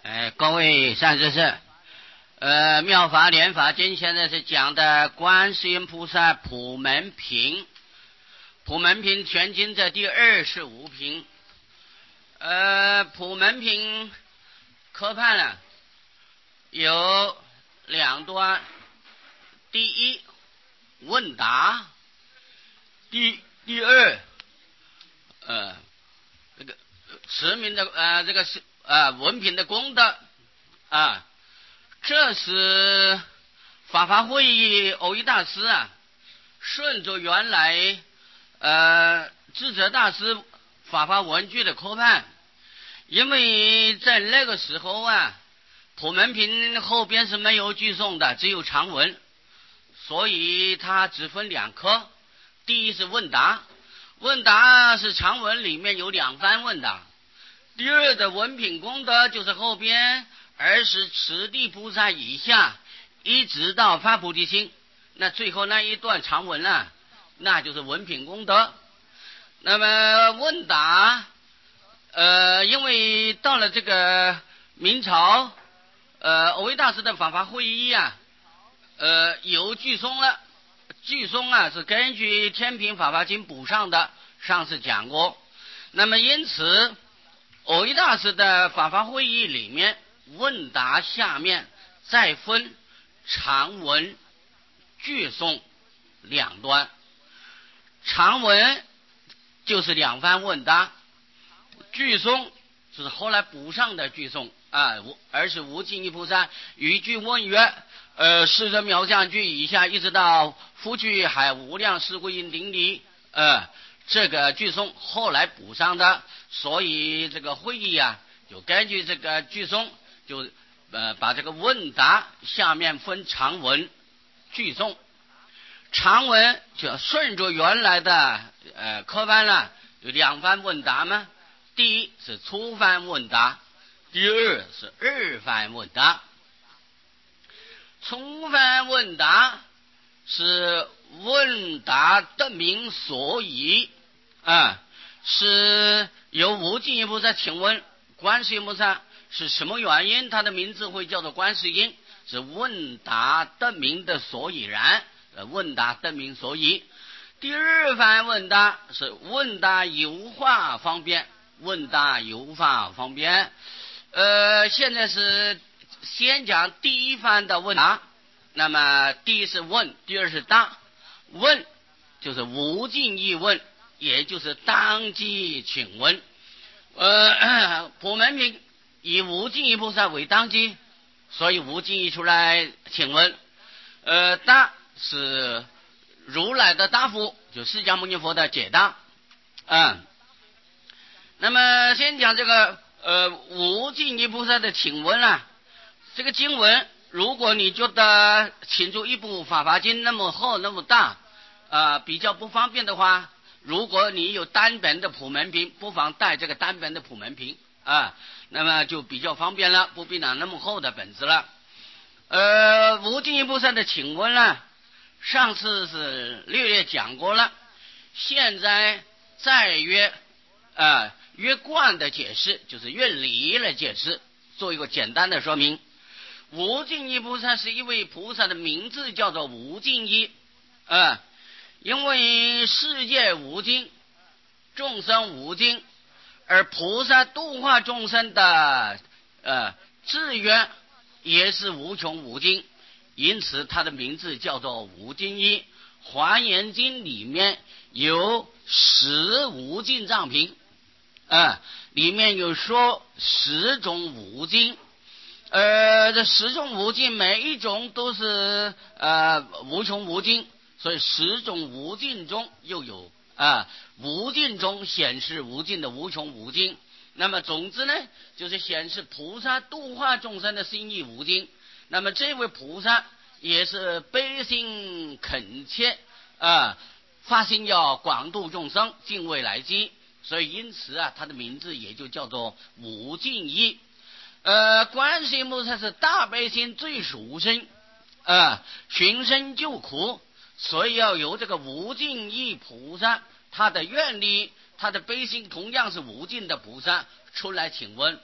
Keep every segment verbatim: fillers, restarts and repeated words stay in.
呃，各位善知识，呃，妙法莲法经现在是讲的观世音菩萨普门品，普门品全经在第二十五品。呃，普门品科判呢有两段，第一问答，第第二呃这个持名的呃这个是呃文凭的功德啊，这是法华会议藕益大师啊，顺着原来呃智者大师法华文具的科判，因为在那个时候啊，普门品后边是没有句诵的，只有长文，所以它只分两科。第一是问答，问答是长文里面有两番问答。第二的文品功德就是后边而是持地菩萨以下一直到发菩提心，那最后那一段长文啊，那就是文品功德。那么问答呃，因为到了这个明朝呃藕益大师的法华会议啊，呃有句诵了，句诵啊是根据天平法华经补上的，上次讲过。那么因此藕益大师的法华会议里面问答下面再分长文句诵两端，长文就是两番问答，句诵就是后来补上的句诵啊，而是无尽意菩萨语句问曰呃，世者妙相句以下一直到夫句海无量事故因顶礼呃这个句诵后来补上的，所以这个会议啊就根据这个句诵就呃把这个问答下面分长文句诵。长文就顺着原来的呃科班了，有两番问答嘛，第一是初番问答，第二是二番问答。初番问答是问答得名所以啊，是由无尽意菩萨请问观世音菩萨是什么原因他的名字会叫做观世音，是问答得名的所以然，问答得名所以。第二番问答是问答有化方便，问答有化方便。呃，现在是先讲第一番的问答，那么第一是问，第二是答。问就是无尽意问，也就是当机请问。呃，普门品以无尽意菩萨为当机，所以无尽意出来请问。呃，答是如来的答复，就释迦牟尼佛的解答。嗯，那么先讲这个呃无尽意菩萨的请问啊，这个经文如果你觉得请出一部法华经那么厚那么大呃比较不方便的话，如果你有单本的普门品，不妨带这个单本的普门品啊，那么就比较方便了，不必拿那么厚的本子了。呃无尽意菩萨的请问呢，上次是略略讲过了，现在再约呃约贯的解释，就是约理的解释，做一个简单的说明。无尽意菩萨是一位菩萨的名字叫做无尽意呃因为世界无尽，众生无尽，而菩萨度化众生的呃志愿也是无穷无尽，因此他的名字叫做无尽意。华严经里面有十无尽藏品呃里面有说十种无尽，呃这十种无尽每一种都是呃无穷无尽，所以十种无尽中又有啊、呃、无尽中显示无尽的无穷无尽。那么总之呢，就是显示菩萨度化众生的心意无尽。那么这位菩萨也是悲心恳切啊、呃，发心要广度众生，敬畏来机，所以因此啊，他的名字也就叫做无尽意。呃，观世音菩萨是大悲心最殊胜啊，寻声救苦，所以要由这个无尽意菩萨，他的愿力，他的悲心同样是无尽的菩萨出来请问。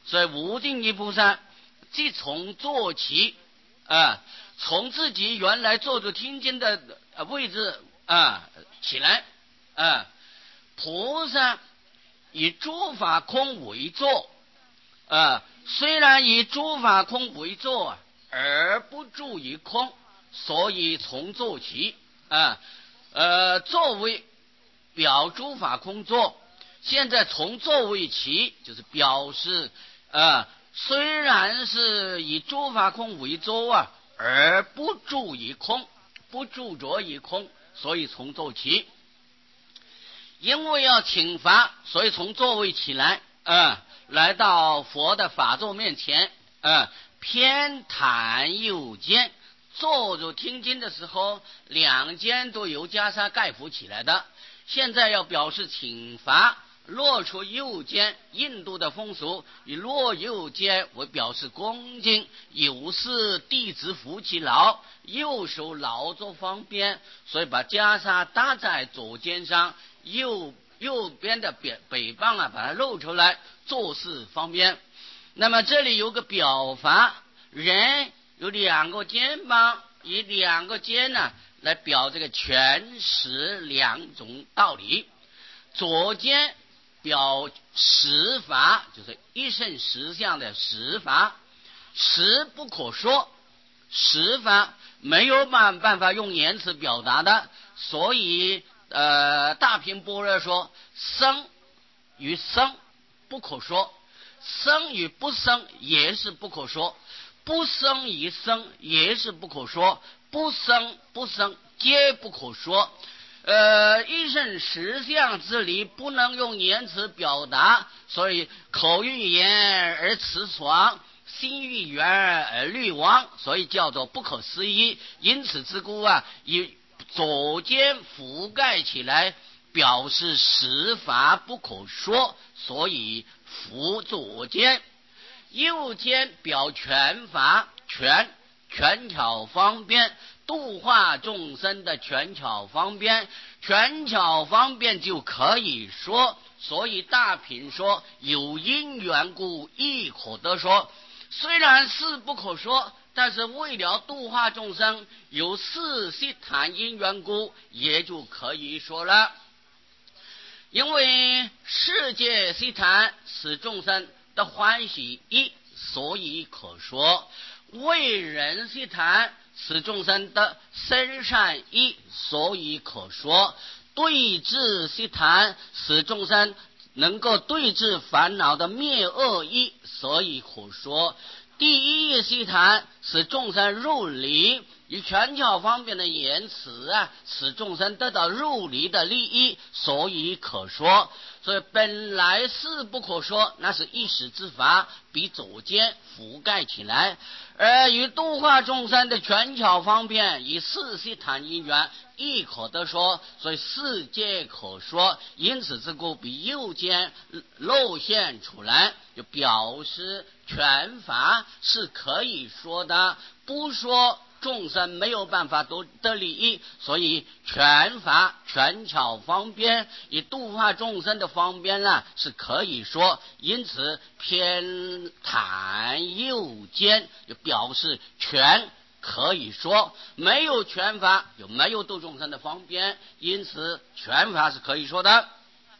所以无尽意菩萨即从坐起啊，从自己原来坐着听经的位置啊起来啊。菩萨以诸法空为坐啊，虽然以诸法空为坐而不住于空，所以从坐起啊。呃，座位表诸法空坐，现在从座位起，就是表示呃，虽然是以诸法空为坐啊，而不住于空，不住着于空，所以从座起。因为要请法，所以从座位起来，呃，来到佛的法座面前，呃，偏袒右肩。坐着听经的时候，两肩都由袈裟盖覆起来的。现在要表示请法，落出右肩，印度的风俗以落右肩为表示恭敬，有事弟子扶其劳，右手劳作方便，所以把袈裟搭在左肩上，右右边的北北棒啊，把它露出来，做事方便。那么这里有个表法，人有两个肩膀，以两个肩呢来表这个全实两种道理。左肩表实法，就是一圣实相的实法，实不可说，实法没有办办法用言辞表达的，所以呃，大品般若说生与生不可说，生与不生也是不可说，不生与生也是不可说，不生不生皆不可说。呃，一圣实相之理不能用言辞表达，所以口欲言而词爽，心欲圆而虑亡，所以叫做不可思议。因此之故啊，以左肩覆盖起来，表示实法不可说，所以覆左肩。右肩表全法，全全巧方便，度化众生的全巧方便，全巧方便就可以说，所以大品说有因缘故亦可得说。虽然是不可说，但是为了度化众生，有四悉檀因缘故，也就可以说了。因为世界悉檀使众生的欢喜意，所以可说；为人悉檀使众生的生善意，所以可说；对治悉檀使众生能够对治烦恼的灭恶意，所以可说；第一悉檀使众生入离，以全巧方便的言辞啊，使众生得到入离的利益，所以可说。所以本来是不可说，那是一时之法，比左肩覆盖起来，而与度化众生的全巧方便，以四悉檀因缘亦可得说，所以四皆可说。因此之故，比右肩露现出来，就表示全法是可以说的，不说众生没有办法得得利益，所以全法全巧方便，以度化众生的方便呢是可以说。因此偏袒右肩，就表示全可以说，没有全法有没有度众生的方便，因此全法是可以说的。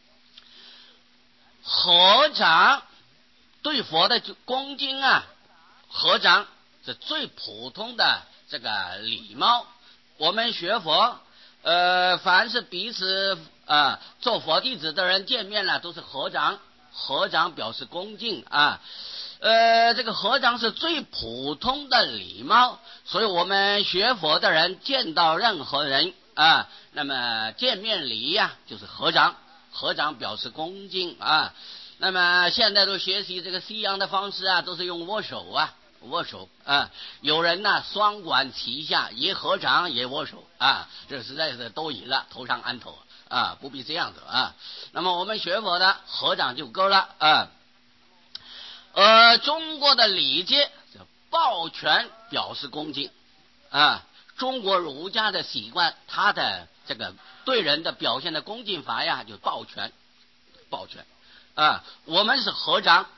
合掌对佛的恭敬啊，合掌是最普通的这个礼貌。我们学佛，呃，凡是彼此啊做佛弟子的人见面了，都是合掌，合掌表示恭敬啊。呃，这个合掌是最普通的礼貌，所以我们学佛的人见到任何人啊，那么见面礼呀、啊，就是合掌，合掌表示恭敬啊。那么现在都学习这个西洋的方式啊，都是用握手啊。握手啊，有人呢双管齐下，也合掌也握手啊，这实在是多疑了，头上安头啊，不必这样子啊。那么我们学佛的合掌就够了啊。呃，中国的礼节抱拳表示恭敬啊，中国儒家的习惯，他的这个对人的表现的恭敬法呀，就抱拳，抱拳啊。我们是合掌，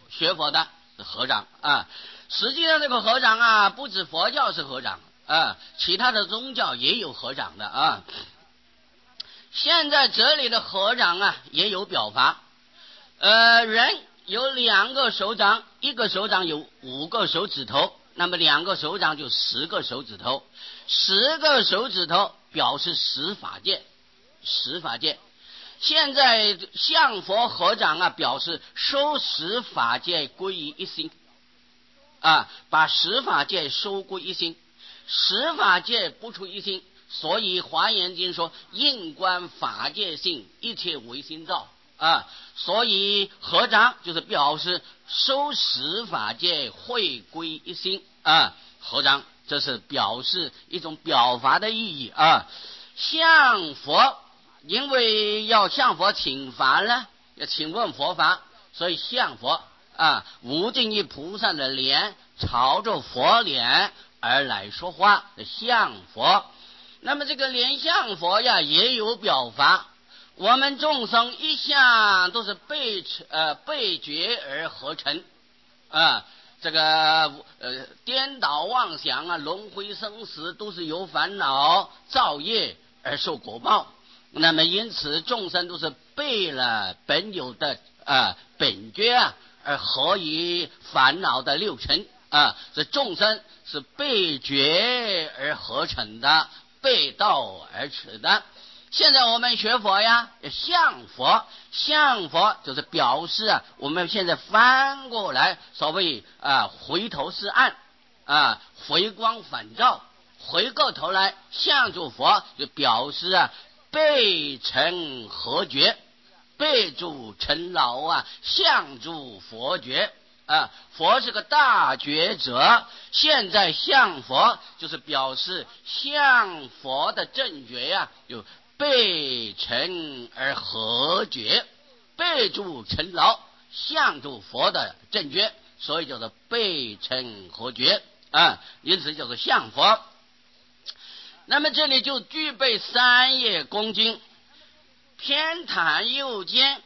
学佛的是和尚啊。实际上这个和尚啊，不止佛教是和尚啊，其他的宗教也有和尚的啊。现在这里的和尚啊，也有表法。呃，人有两个手掌，一个手掌有五个手指头，那么两个手掌就十个手指头，十个手指头表示十法界，十法界。现在向佛合掌啊，表示收十法界归于一心啊，把十法界收归一心，十法界不出一心，所以华严经说应观法界性，一切唯心造啊，所以合掌就是表示收十法界会归一心啊，合掌这是表示一种表法的意义啊。向佛，因为要向佛请法呢，要请问佛法，所以向佛啊，无尽意菩萨的脸朝着佛脸而来说话的向佛。那么这个脸向佛呀，也有表法。我们众生一向都是被呃被觉而合成啊，这个呃颠倒妄想啊，轮回生死都是由烦恼造业而受果报。那么因此众生都是背了本有的啊本觉啊，而合于烦恼的六尘啊，这众生是被觉而合成的，背道而驰的。现在我们学佛呀，向佛，向佛就是表示啊，我们现在翻过来，所谓啊回头是岸啊，回光返照，回过头来向住佛，就表示啊背成合觉，背住成老啊，向住佛觉啊，佛是个大觉者，现在向佛就是表示向佛的正觉呀、啊，有背成而合觉，背住成老，向住佛的正觉，所以叫做背成合觉啊，因此叫做向佛。那么这里就具备三业恭敬，偏袒右肩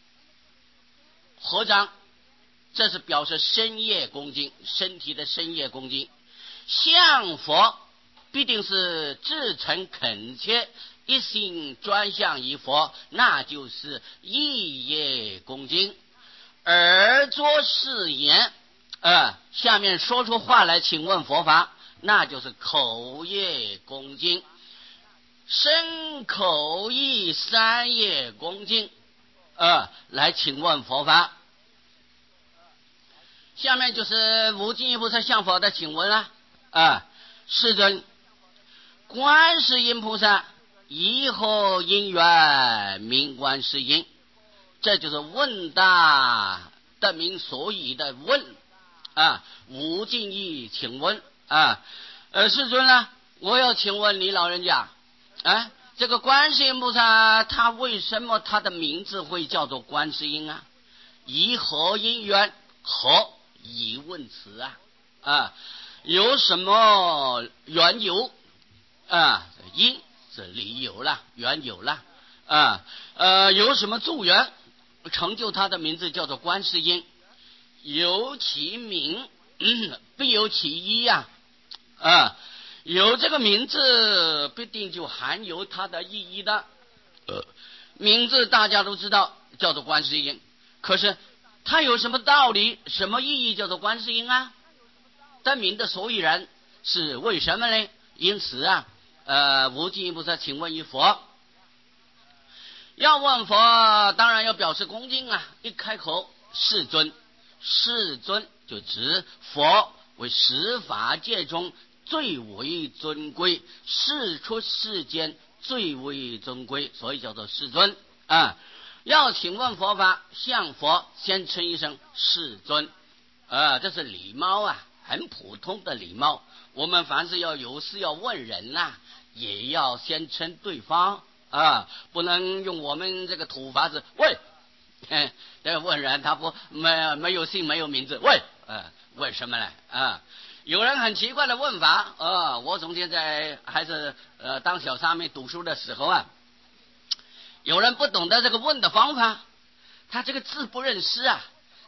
合掌，这是表示身业恭敬，身体的身业恭敬。向佛必定是至诚恳切，一心专向于佛，那就是意业恭敬。而作是言呃，下面说出话来请问佛法，那就是口业恭敬。身口意三业恭敬呃，来请问佛法。下面就是无尽意菩萨向佛的请问了啊，世尊，观世音菩萨以何因缘名观世音？这就是问答得名所以的问啊，无尽意请问啊，呃，世尊呢，我要请问你老人家啊，这个观世音菩萨他为什么他的名字会叫做观世音啊？以何因缘？何疑问词啊啊，有什么缘由啊？因是理由了，缘由了啊，呃，有什么助缘成就他的名字叫做观世音？有其名、嗯、必有其意呀 啊, 啊，有这个名字必定就含有它的意义的。呃，名字大家都知道叫做观世音，可是它有什么道理，什么意义叫做观世音啊？得名的所以然是为什么呢？因此啊，呃，无尽意菩萨请问于佛，要问佛当然要表示恭敬啊，一开口世尊，世尊就指佛为十法界中最为尊贵，世出世间最为尊贵，所以叫做世尊啊。要请问佛法，向佛先称一声世尊啊，这是礼貌啊，很普通的礼貌。我们凡是要有事要问人呐、啊，也要先称对方啊，不能用我们这个土法子喂，这个问人他不没没有姓没有名字喂，呃，问什么呢啊？有人很奇怪的问法啊，我从前在还是呃当小沙弥读书的时候啊，有人不懂得这个问的方法，他这个字不认识啊，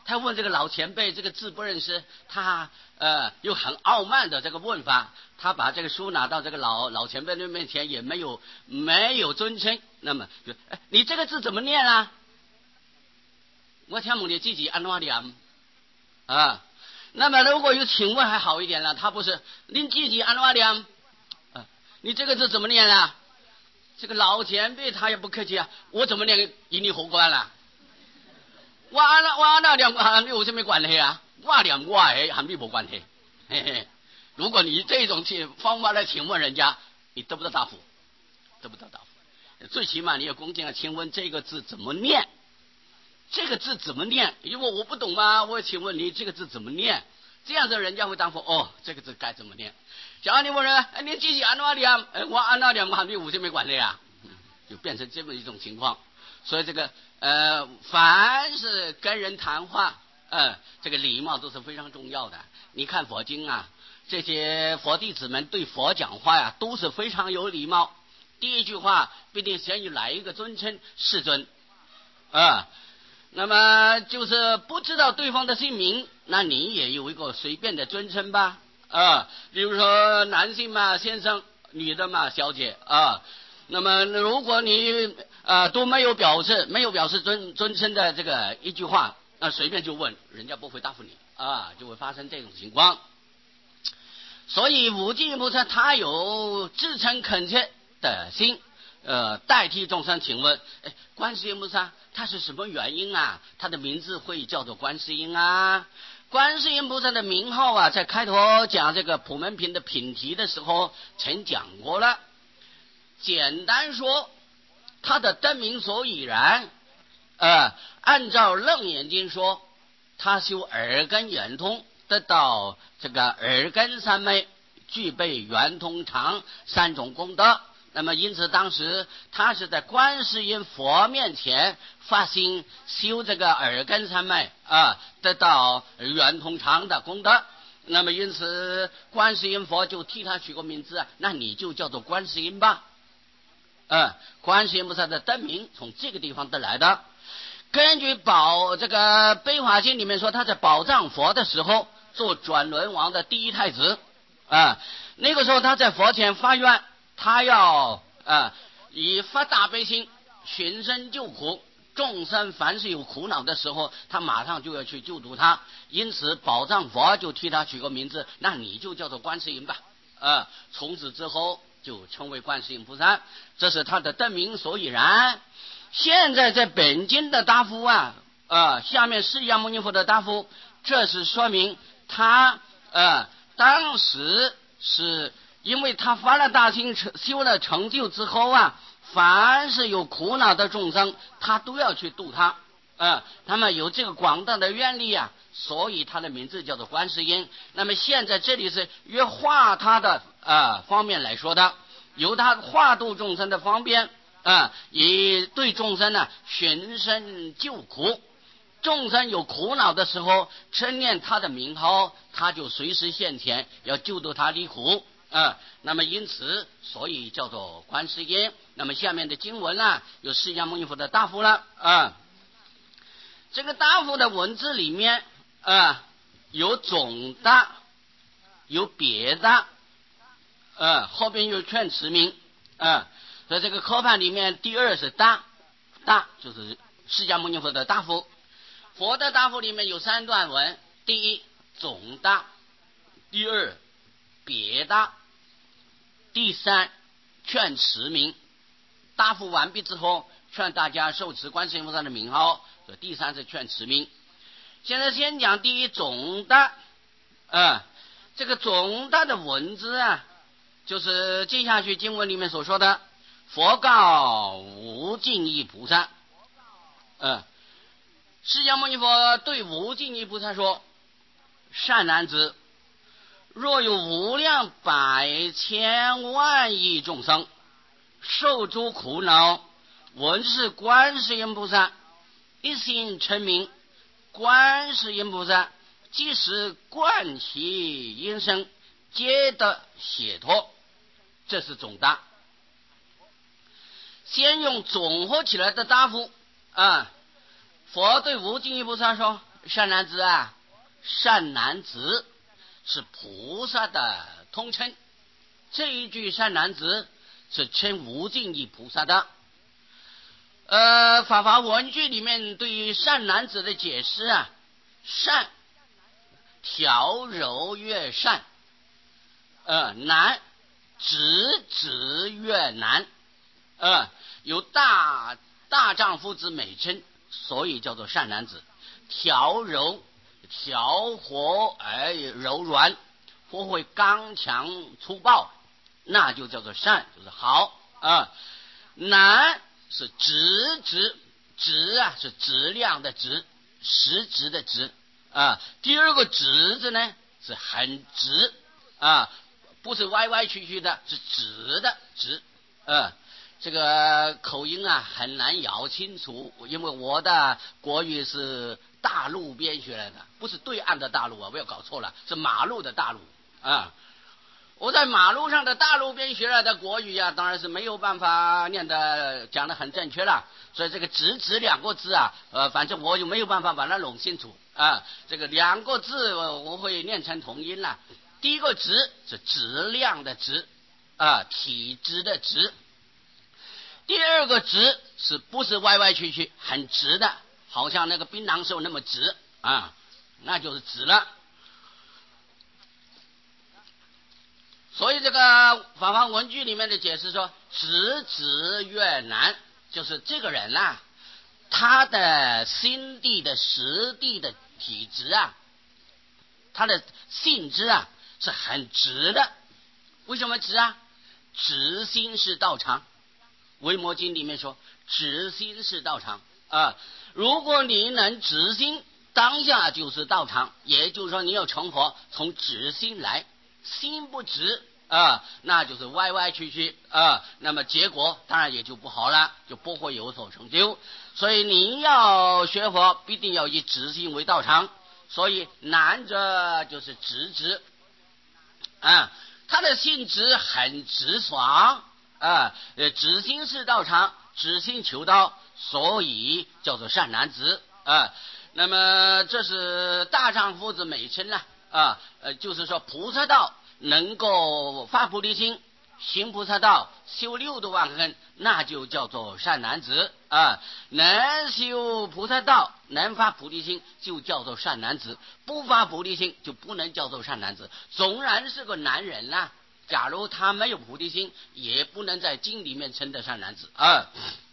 他问这个老前辈这个字不认识，他呃又很傲慢的这个问法，他把这个书拿到这个老老前辈的面前，也没有没有尊称。那么就哎，你这个字怎么念啊？我听问你自己安怎念啊？那么如果有请问还好一点了，他不是您自己安怎念啊？你这个字怎么念啊？这个老前辈他也不客气啊，我怎么念与你何关了？我按我按那念和你有什么关系啊？我念我的和你没关系。嘿嘿，如果你这种方法来请问人家，你得不到答复，得不到答复。最起码你要恭敬啊，请问这个字怎么念？这个字怎么念？因为我不懂嘛，我请问你这个字怎么念？这样子人家会答复哦，这个字该怎么念？假如你问人，哎，你自己按哪念？哎，我按哪念和你有什么关系啊？就变成这么一种情况。所以这个呃，凡是跟人谈话，呃，这个礼貌都是非常重要的。你看佛经啊，这些佛弟子们对佛讲话呀，都是非常有礼貌。第一句话必定先来一个尊称，世尊啊。那么就是不知道对方的姓名，那你也有一个随便的尊称吧啊，比如说男性嘛先生，女的嘛小姐啊。那么如果你啊、呃、都没有表示没有表示尊尊称的这个一句话，那随便就问，人家不会答复你啊，就会发生这种情况。所以无尽菩萨他有至诚恳切的心，呃，代替众生请问，哎，观世音菩萨他是什么原因啊？他的名字会叫做观世音啊？观世音菩萨的名号啊，在开头讲这个普门品的品题的时候曾讲过了。简单说，他的灯明所以然，呃，按照楞严经说，他修耳根圆通，得到这个耳根三昧，具备圆通常三种功德。那么因此当时他是在观世音佛面前发心修这个耳根三昧啊，得到圆通常的功德。那么因此观世音佛就替他取个名字啊，那你就叫做观世音吧。嗯，观世音菩萨的灯名从这个地方得来的。根据宝这个悲华经里面说，他在宝藏佛的时候做转轮王的第一太子啊，那个时候他在佛前发愿，他要啊以发大悲心寻声救苦，众生凡是有苦恼的时候，他马上就要去救度他。因此宝藏佛就替他取个名字，那你就叫做观世音吧。啊，从此之后就称为观世音菩萨，这是他的灯名所以然。现在在本经的答复啊，呃，下面释迦牟尼佛的答复，这是说明他呃当时是因为他发了大心修了成就之后啊，凡是有苦恼的众生，他都要去度他，呃，他们有这个广大的愿力啊，所以他的名字叫做观世音。那么现在这里是约化他的呃方面来说的，由他化度众生的方便啊，以对众生呢寻声救苦。众生有苦恼的时候，称念他的名号，他就随时现前，要救度他离苦啊。那么因此，所以叫做观世音。那么下面的经文啊，有释迦牟尼佛的答复了啊。这个答复的文字里面啊，有总的，有别的，呃，后边有劝持名啊。所以这个科判里面，第二是大，大就是释迦牟尼佛的答复。佛的答复里面有三段文：第一总大，第二别大，第三劝持名。答复完毕之后，劝大家受持观世音菩萨的名号。第三是劝持名。现在先讲第一总大，呃，这个总大的文字啊，就是接下去经文里面所说的佛告无尽意菩萨，呃，释迦牟尼佛对无尽意菩萨说：善男子，若有无量百千万亿众生受诸苦恼，闻是观世音菩萨，一心称名，观世音菩萨即使观其音声，皆得解脱。这是总答。先用总合起来的答复啊，佛对无尽意菩萨说： 善男子啊，善男子是菩萨的通称，这一句善男子是称无尽意菩萨的。呃，法华文句里面对于善男子的解释啊，善调柔越善，呃，难直直越难，呃，有大大丈夫之美称，所以叫做善男子。调柔调和而柔软，不会刚强粗暴，那就叫做善，就是好啊。难是直直直啊，是质量的直，实质的直啊。第二个直字呢是很直啊，不是歪歪曲曲的，是直的直啊。这个口音啊很难咬清楚，因为我的国语是大陆边学来的，不是对岸的大陆啊，不要搞错了，是马路的大陆啊。我在马路上的大路边学来的国语啊，当然是没有办法念的讲的很正确了，所以这个直直两个字啊，呃，反正我就没有办法把它弄清楚啊。这个两个字我会念成同音了。第一个直是质量的质啊，体质的质。第二个直是不是歪歪曲曲，很直的，好像那个槟榔树那么直啊，那就是直了。所以这个法华文句里面的解释说，直直越难，就是这个人啊，他的心地的实地的体质啊，他的性质啊是很直的。为什么直啊？直心是道场，维摩经里面说直心是道场啊。如果你能直心，当下就是道场，也就是说你要成佛，从直心来，心不直啊，那就是歪歪曲曲啊，那么结果当然也就不好了，就不会有所成就。所以你要学佛，必定要以直心为道场。所以难者就是直直啊，他的性质很直爽啊，呃，直心是道场，直心求道，所以叫做善男子啊。那么这是大丈夫之美称了啊，呃，就是说菩萨道能够发菩提心，行菩萨道，修六度万恨，那就叫做善男子啊。能修菩萨道，能发菩提心，就叫做善男子；不发菩提心，就不能叫做善男子。纵然是个男人啦、啊，假如他没有菩提心，也不能在经里面称得善男子啊。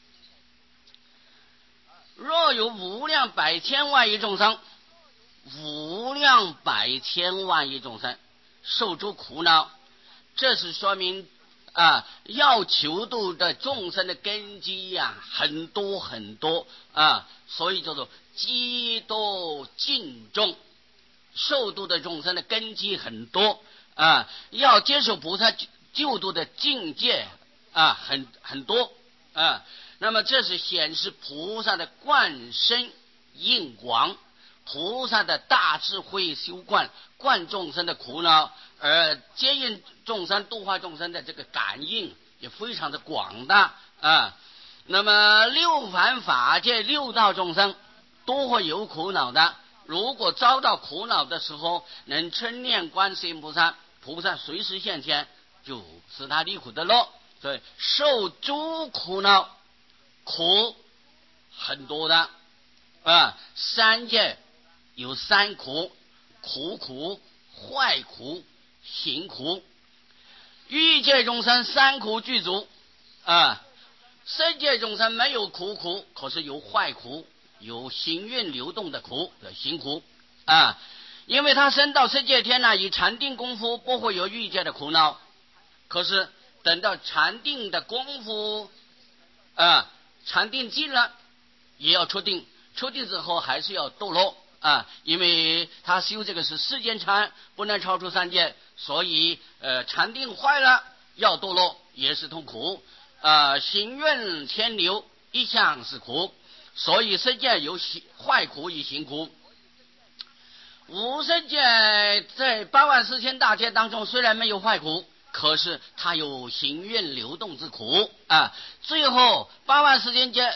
若有无量百千万亿众生，无量百千万亿众生受诸苦恼，这是说明啊，要求度的众生的根基呀、啊，很多很多啊，所以叫做积多尽重，受度的众生的根基很多啊，要接受菩萨救度的境界啊，很很多啊。那么这是显示菩萨的贯深印广，菩萨的大智慧修观，观众生的苦恼，而接应众生度化众生的这个感应也非常的广大啊。那么六凡法界六道众生都会有苦恼的，如果遭到苦恼的时候，能称念观世音菩萨，菩萨随时现前，就使他离苦得乐。所以受诸苦恼，苦很多的啊，三界有三苦：苦苦、坏苦、行苦。欲界众生三苦具足啊，色界众生没有苦苦，可是有坏苦，有行运流动的苦，行苦啊。因为他升到色界天呢，以禅定功夫不会有欲界的苦恼，可是等到禅定的功夫啊，禅定尽了，也要出定，出定之后还是要堕落啊，因为他修这个是世间禅，不能超出三界，所以呃禅定坏了要堕落，也是痛苦啊。行运牵流一向是苦，所以世界有坏苦与行苦。无色界在八万四千大界当中虽然没有坏苦，可是它有行运流动之苦啊。最后八万四千界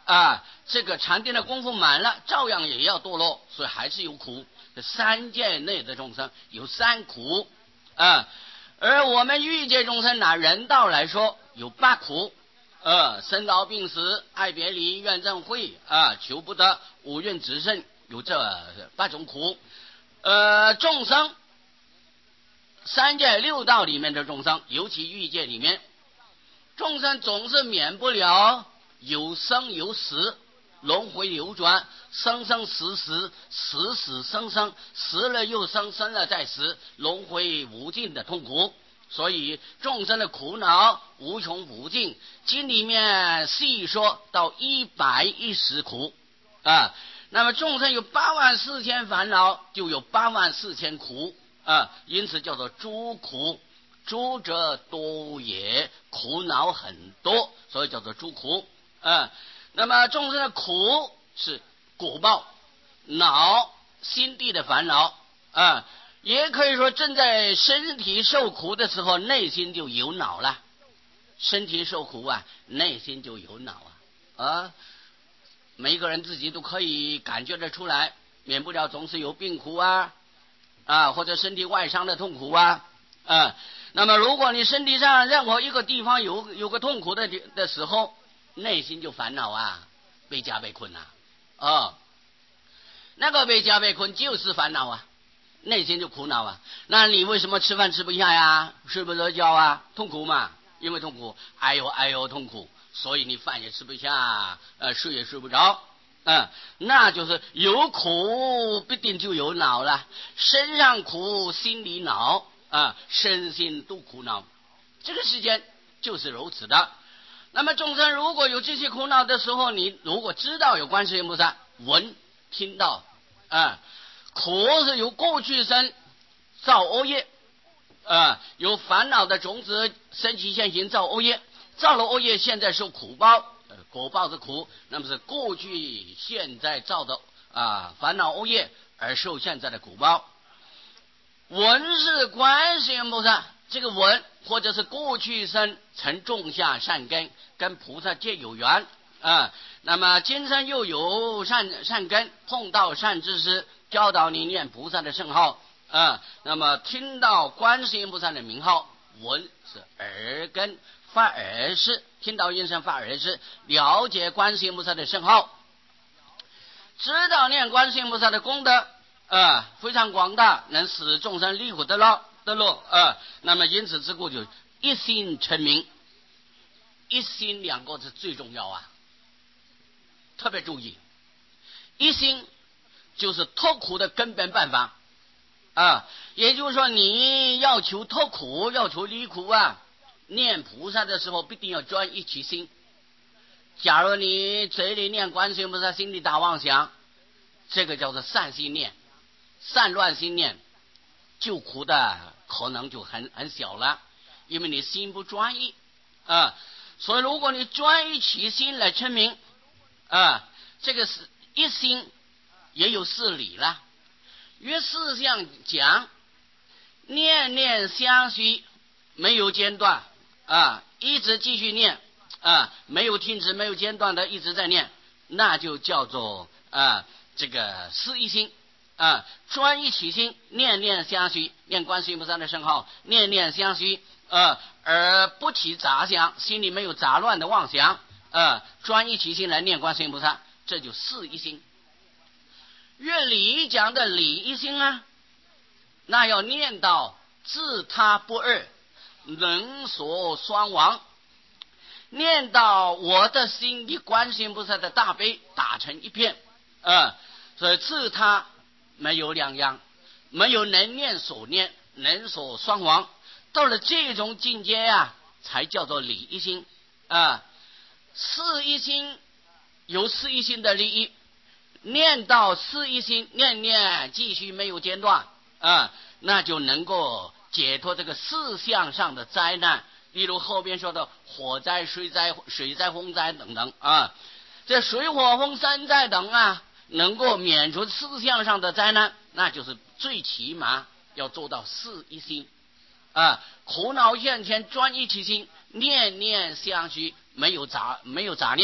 啊，这个禅定的功夫满了，照样也要堕落，所以还是有苦。三界内的众生有三苦啊，而我们欲界众生拿人道来说有八苦，呃，生老病死、爱别离、怨憎会啊，求不得、五蕴炽盛，有这八种苦。呃，众生三界六道里面的众生，尤其欲界里面，众生总是免不了有生有死，轮回流转，生生死死，死死生生，死了又生，生了再死，轮回无尽的痛苦。所以众生的苦恼无穷无尽，经里面细说到一百一十苦啊。那么众生有八万四千烦恼，就有八万四千苦啊，因此叫做诸苦。诸者多也，苦恼很多，所以叫做诸苦啊。那么众生的苦是果报、恼、心地的烦恼啊。也可以说，正在身体受苦的时候，内心就有恼了。身体受苦啊，内心就有恼啊啊！每一个人自己都可以感觉得出来，免不了总是有病苦啊啊，或者身体外伤的痛苦啊啊。那么，如果你身体上任何一个地方有有个痛苦的的时候，内心就烦恼啊，被加被困啊啊，那个被加被困就是烦恼啊。内心就苦恼啊，那你为什么吃饭吃不下呀，睡不着觉啊？痛苦嘛，因为痛苦，哎呦哎呦痛苦，所以你饭也吃不下，呃，睡也睡不着，嗯，那就是有苦必定就有恼了，身上苦，心里恼啊，身心都苦恼，这个世间就是如此的。那么众生如果有这些苦恼的时候，你如果知道有观世音菩萨闻听到啊。苦是由过去生造恶业啊，有烦恼的种子升起现行造恶业，造了恶业现在受苦报，呃、果报是苦，那么是过去现在造的啊烦恼恶业而受现在的苦报。闻是观世音菩萨，这个闻或者是过去生曾种下善根，跟菩萨皆有缘啊，那么今生又有善善根，碰到善知识教导你念菩萨的圣号啊，那么听到观世音菩萨的名号，闻是耳根发耳识，听到音声发耳识，了解观世音菩萨的圣号，知道念观世音菩萨的功德啊，非常广大，能使众生离苦得乐得乐啊。那么因此之故，就一心成名，一心两个字最重要啊，特别注意，一心就是脱苦的根本办法啊，也就是说，你要求脱苦，要求离苦啊，念菩萨的时候必定要专一其心。假如你嘴里念观世音菩萨，心里打妄想，这个叫做善心念，散乱心念，救苦的可能就很很小了，因为你心不专一啊。所以，如果你专一其心来称名啊，这个是一心。也有四理了，约四项讲，念念相续，没有间断啊，一直继续念啊，没有停止，没有间断的一直在念，那就叫做啊这个四一心啊，专一起心，念念相续，念观世音菩萨的圣号，念念相续啊，而不起杂想，心里没有杂乱的妄想啊，专一起心来念观世音菩萨，这就四一心。越理讲的理一心啊，那要念到自他不二，人所双亡，念到我的心与观世音菩萨的大悲打成一片啊，所以自他没有两样，没有能念所念，人所双亡，到了这种境界啊，才叫做理一心啊。四一心有四一心的利益，念到四一心，念念继续没有间断啊，那就能够解脱这个四项上的灾难，例如后边说的火灾、水灾、水灾、风灾等等啊，这水火风三灾等啊，能够免除四项上的灾难，那就是最起码要做到四一心啊，苦恼现前专一其心，念念相续，没有杂没有杂念，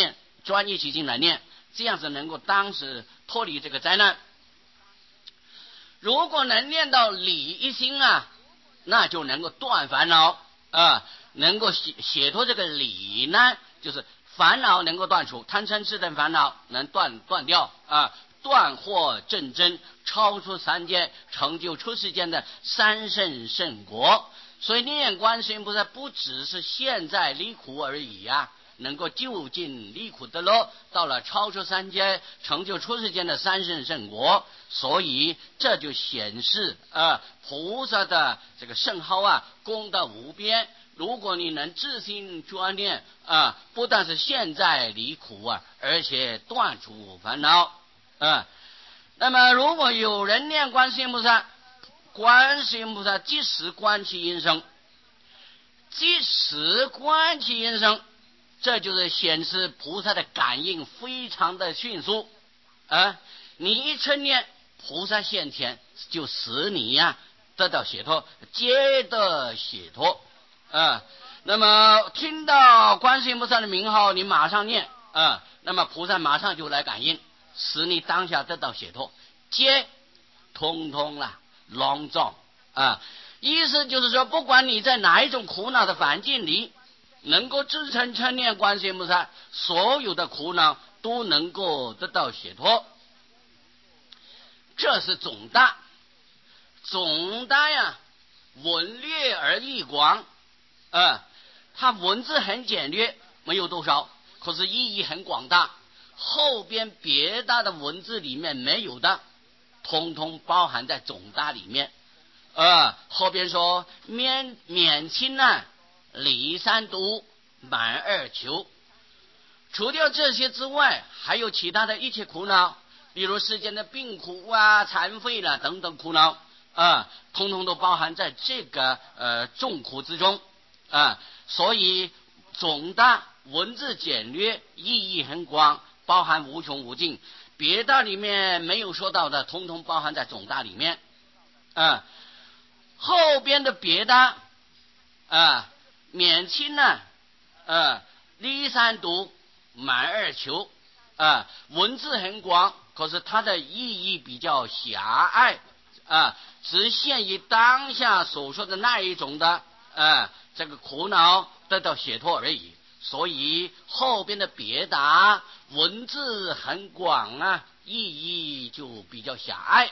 专一起心来念，这样子能够当时脱离这个灾难。如果能念到理一心啊，那就能够断烦恼啊，能够解解脱这个理呢，就是烦恼能够断除，贪嗔痴等烦恼能断断掉啊，断惑正真，超出三界，成就出世间的三圣圣果。所以念观世音菩萨不只是现在离苦而已啊，能够就近离苦得乐，到了超出三界，成就出世间的三圣圣果。所以这就显示啊，菩萨的这个圣号啊，功德无边。如果你能自心专念啊，不但是现在离苦啊，而且断除烦恼啊。那么如果有人念观世音菩萨，观世音菩萨即时观其音声，即时观其音声，这就是显示菩萨的感应非常的迅速啊！你一称念，菩萨现前，就使你呀、啊、得到解脱，皆得解脱啊！那么听到观世音菩萨的名号，你马上念啊，那么菩萨马上就来感应，使你当下得到解脱，皆通通啦。隆重啊，意思就是说，不管你在哪一种苦恼的环境里，能够自称称念观世音菩萨，所有的苦恼都能够得到解脱。这是总大，总大呀，文略而义广啊，它文字很简略，没有多少，可是意义很广大，后边别大的文字里面没有的，通通包含在总大里面。呃，后边说免免轻难，离三毒，满二求。除掉这些之外，还有其他的一切苦恼，比如世间的病苦啊、残废了等等苦恼啊，通通都包含在这个呃众苦之中啊。所以总大文字简略，意义很广，包含无穷无尽。别的里面没有说到的，通通包含在总大里面啊。后边的别的啊，免轻呢，啊，离三毒，满二求啊，文字很广，可是它的意义比较狭隘啊，只限于当下所说的那一种的啊，这个苦恼得到解脱而已。所以后边的别的文字很广啊，意义就比较狭隘。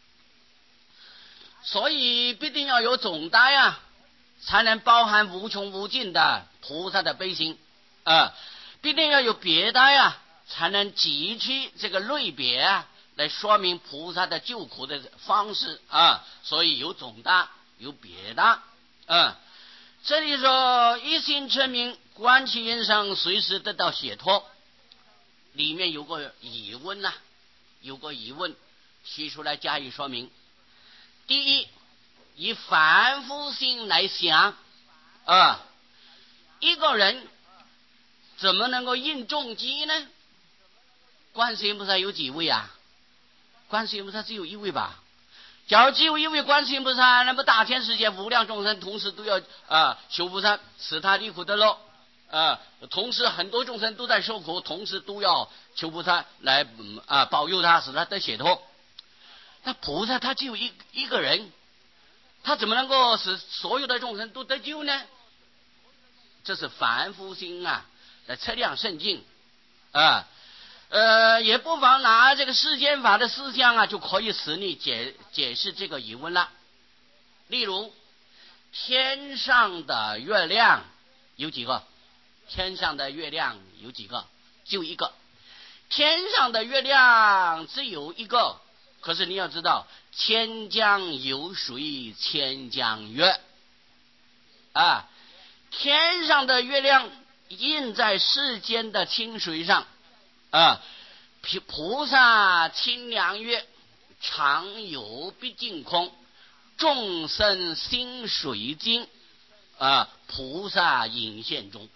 所以必定要有总大呀，才能包含无穷无尽的菩萨的悲心啊！必定要有别的呀，才能汲取这个类别啊，来说明菩萨的救苦的方式啊！所以有总大，有别的啊。这里说一心称名，观其音声，随时得到解脱。里面有个疑问呐、啊，有个疑问提出来加以说明。第一，以凡夫心来想啊，一个人怎么能够应重机呢？观世音菩萨有几位啊？观世音菩萨只有一位吧？假如只有一位观世音菩萨，那么大千世界无量众生同时都要啊求菩萨使他离苦得乐啊，同时很多众生都在受苦，同时都要求菩萨来啊保佑他，使他得解脱。那菩萨他只有一一个人，他怎么能够使所有的众生都得救呢？这是凡夫心啊，来测量圣境啊。呃，也不妨拿这个世间法的思想啊，就可以使你解解释这个疑问了。例如，天上的月亮有几个？天上的月亮有几个？就一个。天上的月亮只有一个。可是你要知道，千江有水千江月啊，天上的月亮映在世间的清水上啊，菩萨清凉月，常有毕竟空，众生心水晶啊，菩萨隐现中。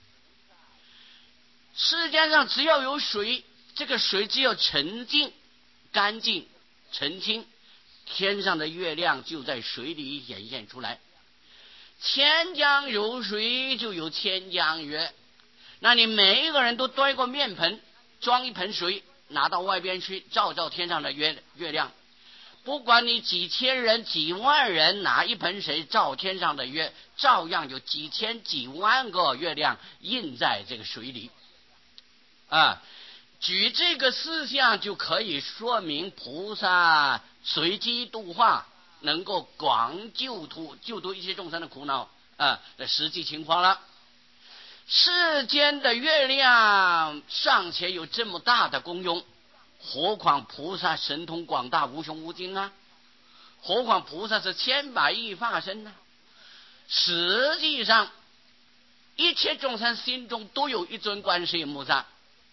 世间上只要有水，这个水只要沉静干净澄清，天上的月亮就在水里显现出来。千江有水就有千江月， 那你每一个人都端一个面盆，装一盆水，拿到外边去照照天上的月月亮。不管你几千人几万人拿一盆水照天上的月，照样有几千几万个月亮印在这个水里啊。举这个事项就可以说明菩萨随机度化，能够广救度救度一切众生的苦恼啊的实际情况了。世间的月亮尚且有这么大的功用，何况菩萨神通广大无穷无尽啊！何况菩萨是千百亿化身呢、啊？实际上，一切众生心中都有一尊观世音菩萨。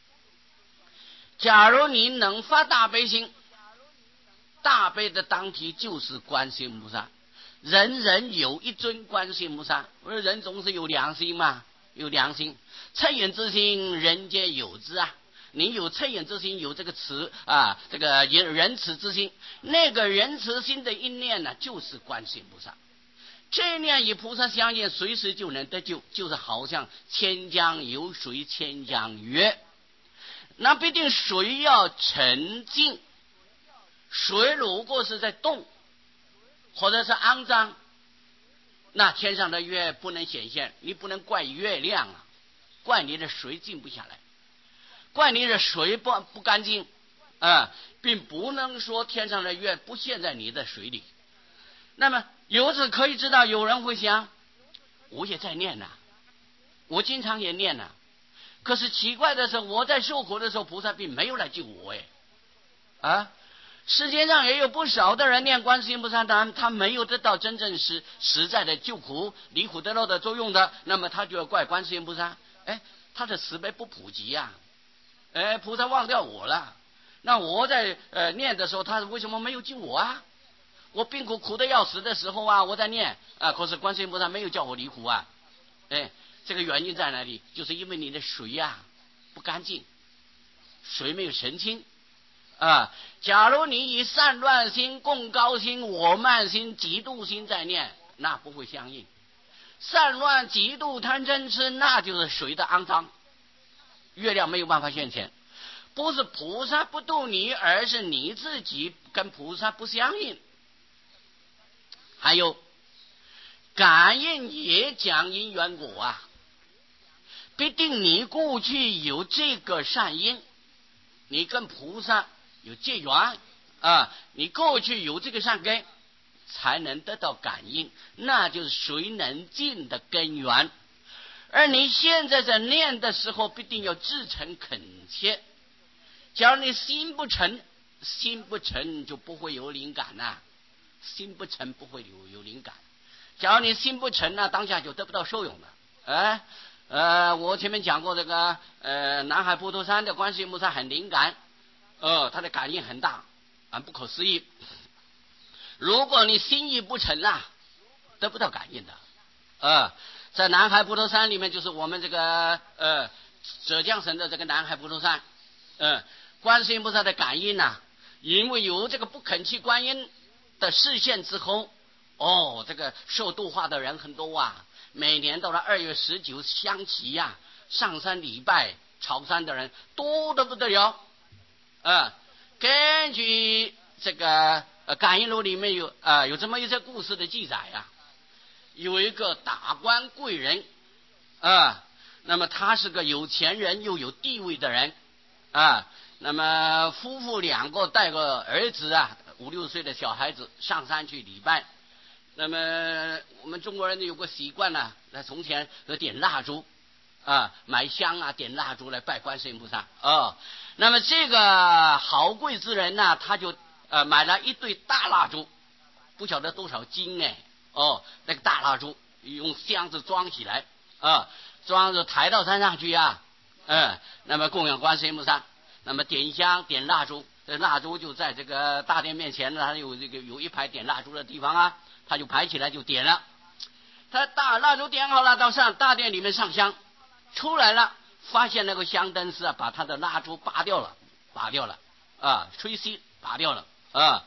假如你能发大悲心，大悲的当体就是观世音菩萨。人人有一尊观世音菩萨，我说人总是有良心嘛，有良心，恻隐之心，人皆有之啊。你有恻隐之心，有这个慈啊，这个仁慈之心，那个仁慈心的一念呢，就是观世音菩萨。这一念与菩萨相应，随时就能得救，就是好像千江有水千江月。那必定水要沉静，水如果是在动，或者是肮脏，那天上的月不能显现。你不能怪月亮啊，怪你的水静不下来。怪你的水不不干净啊，并不能说天上的月不现在你的水里。那么由此可以知道，有人会想，我也在念呐、啊，我经常也念呐、啊，可是奇怪的是，我在受苦的时候，菩萨并没有来救我哎啊！世界上也有不少的人念观世音菩萨，当然他没有得到真正实实在的救苦、离苦得乐的作用的，那么他就要怪观世音菩萨，哎，他的慈悲不普及呀、啊。哎，菩萨忘掉我了。那我在呃念的时候，他为什么没有救我啊？我病苦苦的要死的时候啊，我在念啊，可是观世音菩萨没有叫我离苦啊。哎，这个原因在哪里？就是因为你的水呀、啊、不干净，水没有澄清啊。假如你以散乱心、共高心、我慢心、嫉妒心在念，那不会相应。散乱、嫉妒、贪嗔痴，那就是水的肮脏。月亮没有办法现前，不是菩萨不度你，而是你自己跟菩萨不相应。还有感应也讲因缘果啊，必定你过去有这个善因，你跟菩萨有结缘啊，你过去有这个善根，才能得到感应，那就是水能尽的根源。而你现在在念的时候，必定要至诚恳切。假如你心不诚，心不诚就不会有灵感呐、啊，心不诚不会有有灵感。假如你心不诚呢、啊，当下就得不到受用了。哎，呃，我前面讲过这个，呃，南海普陀山的观世音菩萨很灵感，呃，他的感应很大，很不可思议。如果你心意不诚啊，得不到感应的，呃。在南海普陀山里面，就是我们这个呃浙江省的这个南海普陀山，呃，观世音菩萨的感应呐、啊，因为有这个不肯去观音的视线之后，哦，这个受度化的人很多啊，每年到了二月十九相齐呀、啊，上山礼拜朝山的人多得不得了，呃，根据这个呃感应录里面有啊、呃、有这么一些故事的记载呀、啊。有一个达官贵人啊，那么他是个有钱人又有地位的人啊，那么夫妇两个带个儿子啊，五六岁的小孩子上山去礼拜。那么我们中国人有个习惯呢、啊，那从前要点蜡烛啊，买香啊，点蜡烛来拜观世音菩萨哦。那么这个豪贵之人呢、啊，他就呃买了一对大蜡烛，不晓得多少斤哎。哦，那个大蜡烛用箱子装起来啊，装着抬到山上去啊，嗯，那么供养观世音菩萨，那么点香点蜡烛，这蜡烛就在这个大殿面前呢，它有这个有一排点蜡烛的地方啊，他就排起来就点了。他大蜡烛点好了，到上大殿里面上香，出来了，发现那个香灯师啊，把他的蜡烛拔掉了，拔掉了啊，吹熄拔掉了啊。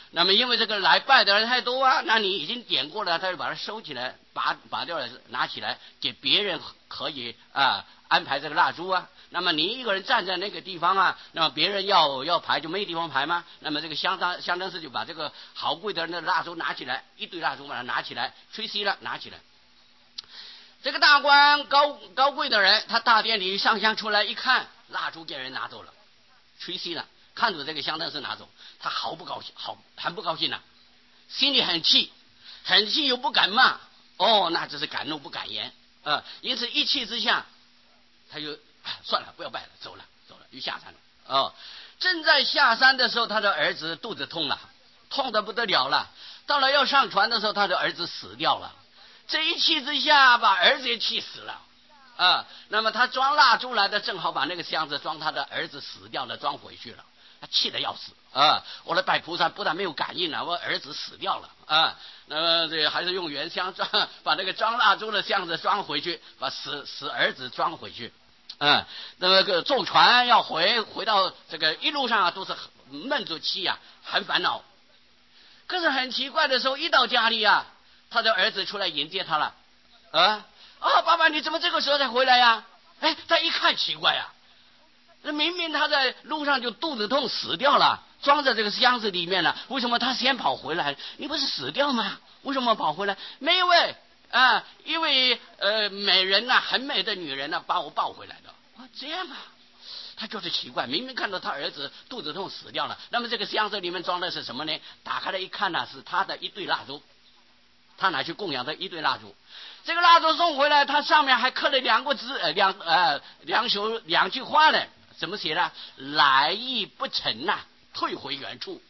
那么因为这个来拜的人太多啊，那你已经点过了，他就把它收起来，拔拔掉了，拿起来给别人可以啊安排这个蜡烛啊。那么你一个人站在那个地方啊，那么别人要要排就没地方排吗？那么这个相当相当是就把这个好贵的人的蜡烛拿起来，一堆蜡烛把它拿起来，吹熄了拿起来。这个大官高高贵的人，他大殿里上香出来一看，蜡烛给人拿走了，吹熄了，看着这个香灯是拿走，他毫不高兴，好很不高兴呐、啊，心里很气，很气又不敢骂，哦，那只是敢怒不敢言啊、呃，因此一气之下，他就算了，不要拜了，走了，走了，又下山了。哦，正在下山的时候，他的儿子肚子痛了，痛得不得了了。到了要上船的时候，他的儿子死掉了。这一气之下，把儿子也气死了。啊，那么他装蜡烛来的，正好把那个箱子装他的儿子死掉了，装回去了。他气得要死啊！我来拜菩萨，不但没有感应了，我儿子死掉了啊！那么这还是用原箱装，把那个装蜡烛的箱子装回去，把死死儿子装回去。嗯，那么个坐船要回回到这个一路上啊，都是闷着气啊，很烦恼。可是很奇怪的时候，一到家里啊，他的儿子出来迎接他了。啊啊，爸爸，你怎么这个时候才回来呀？哎，他一看奇怪呀、啊。那明明他在路上就肚子痛死掉了，装在这个箱子里面了，为什么他先跑回来？你不是死掉吗？为什么跑回来？没有哎啊，因为呃美人呐、啊，很美的女人呐、啊，把我抱回来的。啊，这样啊，他觉得奇怪，明明看到他儿子肚子痛死掉了，那么这个箱子里面装的是什么呢？打开来一看呢、啊，是他的一对蜡烛，他拿去供养的一对蜡烛。这个蜡烛送回来，它上面还刻了两个字，呃两呃两首两句话呢。怎么写的？来意不成呐、啊，退回原处。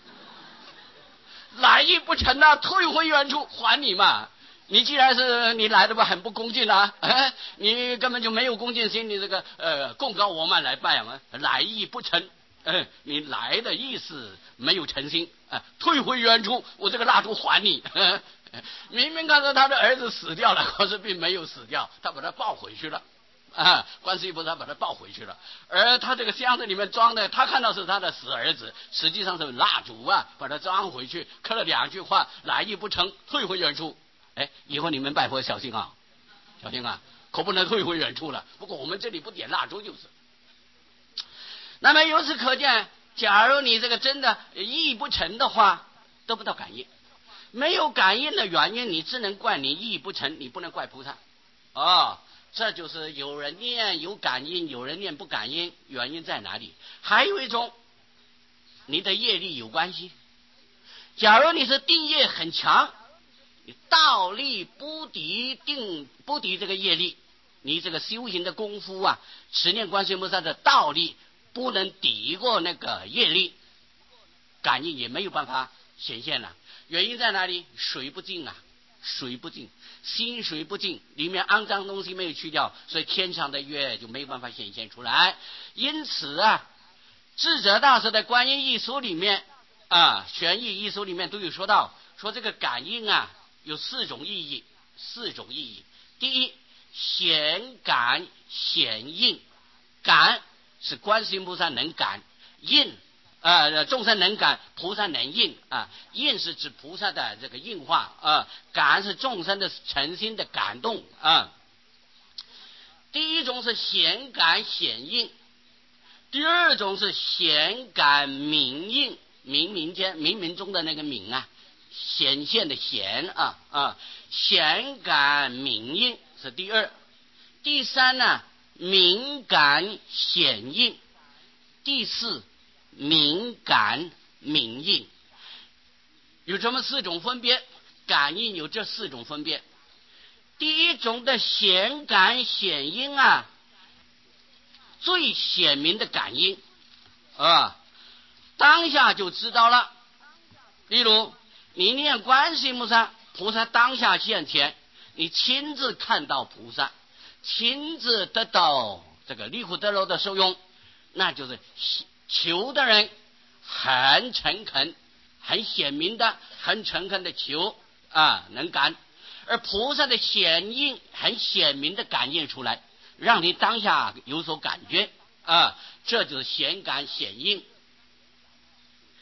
来意不成呐、啊，退回原处，还你嘛！你既然是你来的吧，很不恭敬啊，哎，你根本就没有恭敬心，你这个呃供高我慢来拜嘛，来意不成，哎，你来的意思没有诚心，哎，退回原处，我这个蜡烛还你。哎、明明看到他的儿子死掉了，可是并没有死掉，他把他抱回去了。啊，观世音菩萨把他抱回去了，而他这个箱子里面装的，他看到是他的死儿子，实际上是蜡烛啊，把他装回去，刻了两句话：来意不成，退回原处。哎，以后你们拜佛小心啊，小心啊，可不能退回原处了。不过我们这里不点蜡烛就是。那么由此可见，假如你这个真的意不成的话，得不到感应。没有感应的原因，你只能怪你意不成，你不能怪菩萨。哦。这就是有人念有感应，有人念不感应，原因在哪里？还有一种，你的业力有关系。假如你是定业很强，你道力不敌定不敌这个业力，你这个修行的功夫啊，持念观世音菩萨的道力不能抵过那个业力，感应也没有办法显现了。原因在哪里？水不净啊，水不净。心水不净，里面肮脏东西没有去掉，所以天上的月就没有办法显现出来。因此啊，智者大师的观音一书里面啊，玄义一书里面都有说到，说这个感应啊有四种意义，四种意义。第一，显感显应，感是观世音菩萨能感，应呃，众生能感，菩萨能应啊。应是指菩萨的这个应化啊，感是众生的诚心的感动啊。第一种是显感显应，第二种是显感明应，冥冥间冥冥中的那个冥啊，显现的显啊啊，显感明应是第二。第三呢，明感显应。第四，敏感敏应。有这么四种分别，感应有这四种分别。第一种的显感显应啊，最显明的感应啊，当下就知道了。例如你念观世音菩萨，菩萨当下现前，你亲自看到菩萨，亲自得到这个离苦得乐的受用，那就是求的人很诚恳，很显明的，很诚恳的求啊，能感。而菩萨的显应很显明的感应出来，让你当下有所感觉啊，这就是显感显应。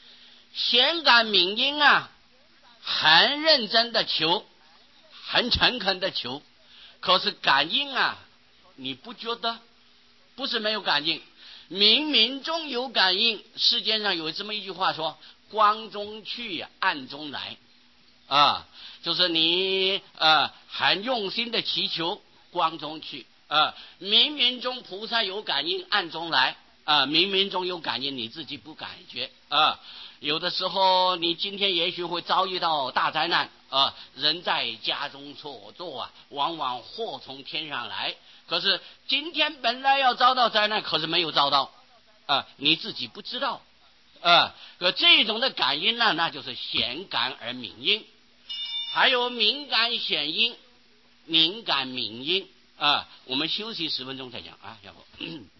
显感明因啊，很认真的求，很诚恳的求，可是感应啊，你不觉得？不是没有感应，冥冥中有感应。世界上有这么一句话说：光中去，暗中来。啊，就是你呃很用心的祈求，光中去啊，冥冥中菩萨有感应，暗中来啊，冥冥中有感应，你自己不感觉啊。有的时候你今天也许会遭遇到大灾难啊，人在家中坐坐啊，往往祸从天上来。可是今天本来要遭到灾难，可是没有遭到啊，你自己不知道啊。可这种的感应呢，那就是显感而明因。还有敏感显因，敏感明因啊。我们休息十分钟再讲啊，要不。